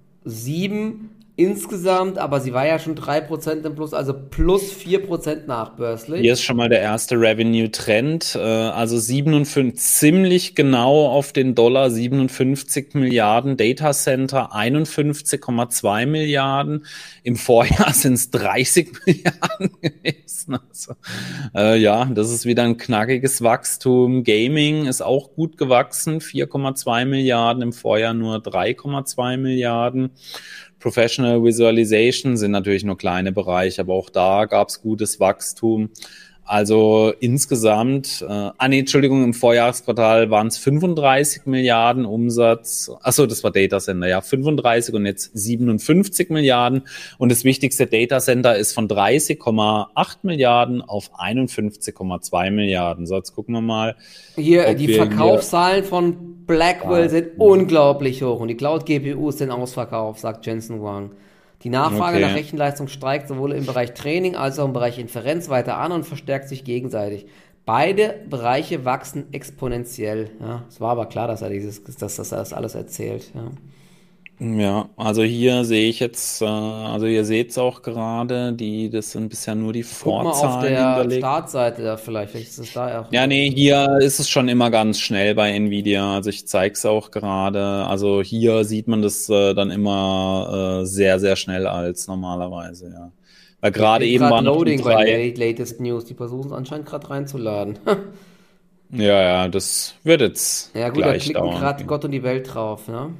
7 insgesamt, aber sie war ja schon 3% im Plus, also plus 4% nachbörslich. Hier ist schon mal der erste Revenue-Trend, also 57, ziemlich genau auf den Dollar, 57 Milliarden, Data Center 51,2 Milliarden, im Vorjahr sind es 30 Milliarden gewesen. Also, ja, das ist wieder ein knackiges Wachstum. Gaming ist auch gut gewachsen, 4,2 Milliarden, im Vorjahr nur 3,2 Milliarden. Professional Visualization sind natürlich nur kleine Bereiche, aber auch da gab es gutes Wachstum. Also insgesamt, Entschuldigung, im Vorjahresquartal waren es 35 Milliarden Umsatz. Achso, das war Data Center, ja, 35 und jetzt 57 Milliarden. Und das wichtigste Data Center ist von 30,8 Milliarden auf 51,2 Milliarden. So, jetzt gucken wir mal. Hier, die Verkaufszahlen von Blackwell sind unglaublich hoch und die Cloud-GPUs sind ausverkauft, sagt Jensen Huang. Die Nachfrage nach Rechenleistung steigt sowohl im Bereich Training als auch im Bereich Inferenz weiter an und verstärkt sich gegenseitig. Beide Bereiche wachsen exponentiell. Ja, es war aber klar, dass er das alles erzählt. Ja. Ja, also hier sehe ich jetzt, also ihr seht es auch gerade, das sind bisher nur die Guck mal auf Vorzahlen der hinterlegt. Startseite da vielleicht ist es da auch. Ja, nee, hier ist es schon immer ganz schnell bei Nvidia. Also ich zeige es auch gerade. Also hier sieht man das dann immer sehr, sehr schnell als normalerweise, ja. Weil gerade eben waren noch die Loading bei drei. Latest News. Die versuchen es anscheinend gerade reinzuladen. Ja, ja, das wird jetzt Ja gut, da gleich klicken dauern. gerade Gott und die Welt drauf, ne?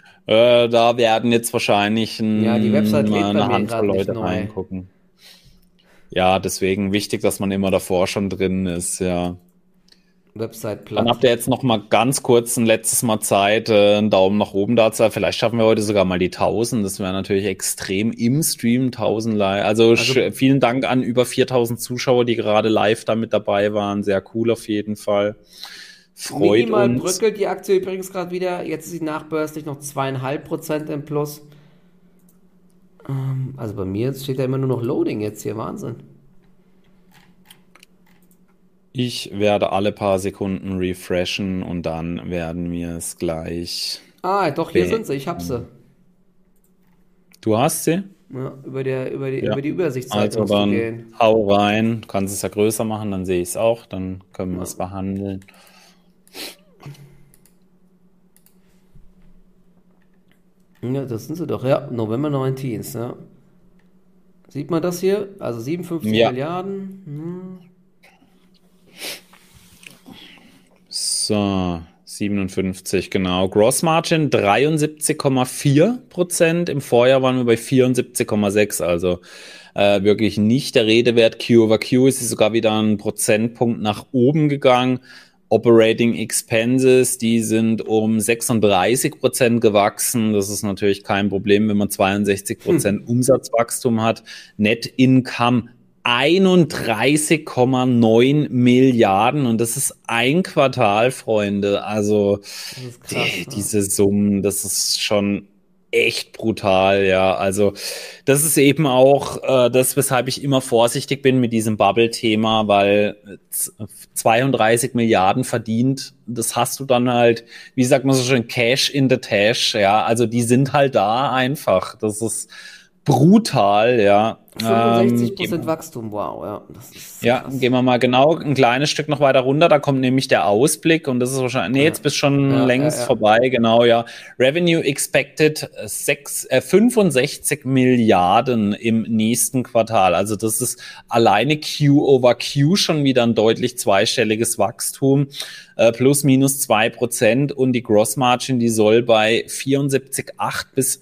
Da werden jetzt wahrscheinlich Ja, die Website lädt bei eine mir Handvoll gerade nicht Leute neu. reingucken. Ja, deswegen wichtig, dass man immer davor schon drin ist, ja. Website Dann platt. habt ihr jetzt noch mal ganz kurz ein letztes Mal Zeit, einen Daumen nach oben da zu haben. Vielleicht schaffen wir heute sogar mal die 1000. Das wäre natürlich extrem im Stream, 1000 live. Also vielen Dank an über 4000 Zuschauer, die gerade live da mit dabei waren. Sehr cool auf jeden Fall. Freut Minimal uns. bröckelt die Aktie übrigens gerade wieder. Jetzt ist sie nachbörslich noch 2,5% im Plus. Also bei mir steht da immer nur noch Loading jetzt hier. Wahnsinn. Ich werde alle paar Sekunden refreshen und dann werden wir es gleich. Ah, doch, hier sind sie. Ich hab sie. Du hast sie? Ja, über die Übersichtsseite Also musst du dann gehen. hau rein. Du kannst es ja größer machen, dann sehe ich es auch. Dann können wir es behandeln. Ja, das sind sie doch. Ja, November 19. Ja. Sieht man das hier? Also 57 Ja. Milliarden. So, 57, genau. Gross Margin 73,4%. Im Vorjahr waren wir bei 74,6%. Also wirklich nicht der Rede wert. Q-over-Q ist sie sogar wieder einen Prozentpunkt nach oben gegangen. Operating Expenses, die sind um 36% gewachsen. Das ist natürlich kein Problem, wenn man 62% Umsatzwachstum hat. Net Income 31,9 Milliarden und das ist ein Quartal, Freunde. Also Das ist krass. diese Summen, das ist schon echt brutal, ja. Also das ist eben auch das, weshalb ich immer vorsichtig bin mit diesem Bubble-Thema, weil 32 Milliarden verdient, das hast du dann halt, wie sagt man so schön, Cash in the Tash, ja. Also die sind halt da einfach. Das ist brutal, ja. 65% Wachstum, wow, ja, das ist Ja, krass. gehen wir mal genau ein kleines Stück noch weiter runter. Da kommt nämlich der Ausblick und das ist wahrscheinlich, nee, Ja, jetzt bist schon längst ja. vorbei, genau, ja. Revenue expected 65 Milliarden im nächsten Quartal. Also das ist alleine Q over Q schon wieder ein deutlich zweistelliges Wachstum, plus minus 2% und die Gross Margin, die soll bei 74,8 bis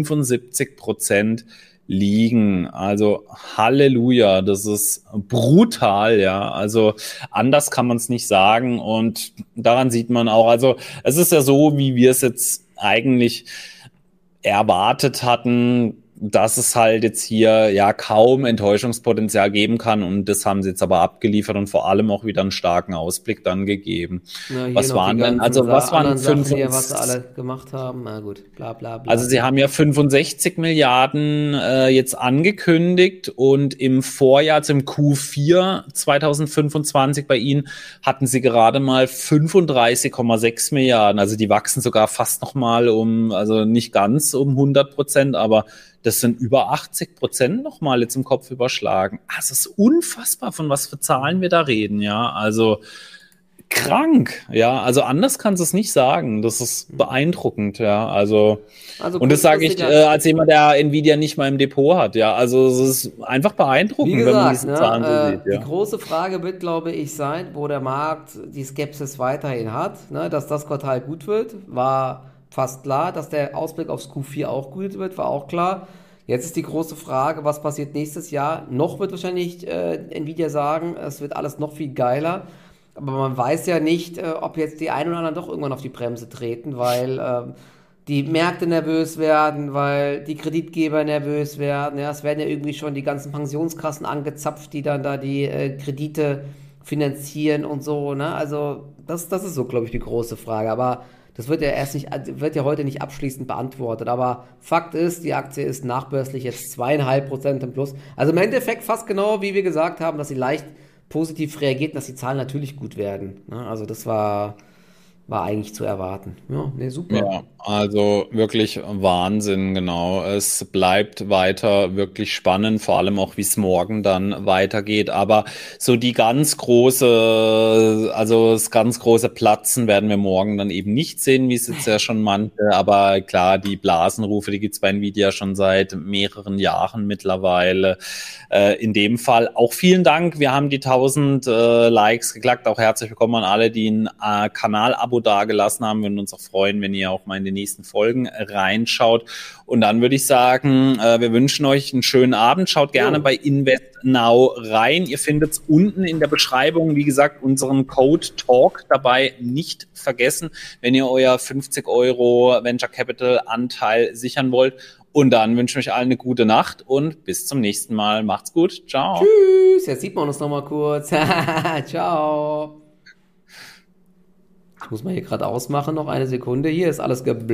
75% liegen. Also Halleluja, das ist brutal, ja. Also anders kann man es nicht sagen und daran sieht man auch, also es ist ja so, wie wir es jetzt eigentlich erwartet hatten, dass es halt jetzt hier ja kaum Enttäuschungspotenzial geben kann und das haben sie jetzt aber abgeliefert und vor allem auch wieder einen starken Ausblick dann gegeben. Na, hier Was noch die waren denn, ganzen also was waren anderen fünf Sachen und hier, was sie alle gemacht haben. Na gut, bla bla bla also sie bla. haben ja 65 Milliarden jetzt angekündigt und im Vorjahr, also im Q4 2025 bei ihnen, hatten sie gerade mal 35,6 Milliarden. Also die wachsen sogar fast nochmal also nicht ganz um 100%, aber das sind über 80% nochmal jetzt im Kopf überschlagen. Also es ist unfassbar, von was für Zahlen wir da reden, ja. Also krank, ja. Also anders kannst du es nicht sagen. Das ist beeindruckend, ja. Also Also und das sage ich kurzfristiger, als jemand, der Nvidia nicht mal im Depot hat, ja. Also es ist einfach wie beeindruckend, wenn man gesagt, diese Zahlen so ne, sieht, die ja. große Frage wird, glaube ich, sein, wo der Markt die Skepsis weiterhin hat, ne, dass das Quartal gut wird, war fast klar, dass der Ausblick aufs Q4 auch gut wird, war auch klar. Jetzt ist die große Frage, was passiert nächstes Jahr? Noch wird wahrscheinlich Nvidia sagen, es wird alles noch viel geiler. Aber man weiß ja nicht, ob jetzt die einen oder anderen doch irgendwann auf die Bremse treten, weil die Märkte nervös werden, weil die Kreditgeber nervös werden. Ja, es werden ja irgendwie schon die ganzen Pensionskassen angezapft, die dann da die Kredite finanzieren und so. Ne? Also das ist so, glaube ich, die große Frage. Aber das wird ja erst nicht, wird ja heute nicht abschließend beantwortet. Aber Fakt ist, die Aktie ist nachbörslich jetzt 2,5% im Plus. Also im Endeffekt fast genau, wie wir gesagt haben, dass sie leicht positiv reagiert, dass die Zahlen natürlich gut werden. Ne? Also das war eigentlich zu erwarten. Ja, ne, super. Ja, also wirklich Wahnsinn, genau. Es bleibt weiter wirklich spannend, vor allem auch, wie es morgen dann weitergeht. Aber so die ganz große, also das ganz große Platzen werden wir morgen dann eben nicht sehen, wie es jetzt ja schon manche. Aber klar, die Blasenrufe, die gibt's bei Nvidia schon seit mehreren Jahren mittlerweile. In dem Fall auch vielen Dank. Wir haben die 1000 Likes geknackt. Auch herzlich willkommen an alle, die ein Kanal-Abo dagelassen haben. Wir würden uns auch freuen, wenn ihr auch mal in die nächsten Folgen reinschaut. Und dann würde ich sagen, wir wünschen euch einen schönen Abend. Schaut gerne bei Invest Now rein. Ihr findet es unten in der Beschreibung, wie gesagt, unseren Code TALK dabei nicht vergessen, wenn ihr euer 50 Euro Venture Capital Anteil sichern wollt. Und dann wünsche ich euch allen eine gute Nacht und bis zum nächsten Mal. Macht's gut. Ciao. Tschüss. Jetzt sieht man uns nochmal kurz. Ciao. Ich muss mal hier gerade ausmachen, noch eine Sekunde. Hier ist alles geblendet.